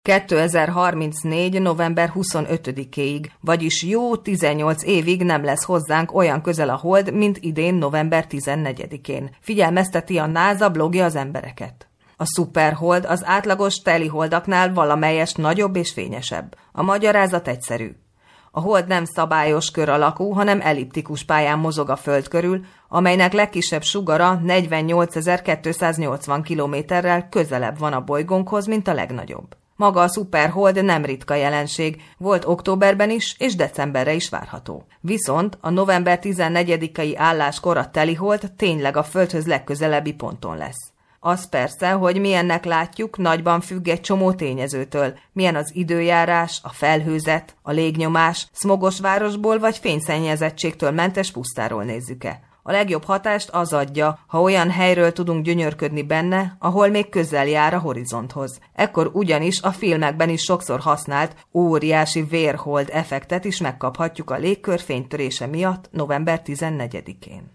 2034. november 25-éig, vagyis jó 18 évig nem lesz hozzánk olyan közel a hold, mint idén november 14-én. Figyelmezteti a NASA blogja az embereket. A szuperhold az átlagos teliholdaknál valamelyest nagyobb és fényesebb. A magyarázat egyszerű. A hold nem szabályos kör alakú, hanem elliptikus pályán mozog a Föld körül, amelynek legkisebb sugara 48.280 kilométerrel közelebb van a bolygónkhoz, mint a legnagyobb. Maga a szuperhold nem ritka jelenség, volt októberben is és decemberre is várható. Viszont a november 14-i álláskor a telihold tényleg a Földhöz legközelebbi ponton lesz. Az persze, hogy milyennek látjuk, nagyban függ egy csomó tényezőtől. Milyen az időjárás, a felhőzet, a légnyomás, szmogos városból vagy fényszennyezettségtől mentes pusztáról nézzük-e. A legjobb hatást az adja, ha olyan helyről tudunk gyönyörködni benne, ahol még közel jár a horizonthoz. Ekkor ugyanis a filmekben is sokszor használt óriási vérhold effektet is megkaphatjuk a légkör fénytörése miatt november 14-én.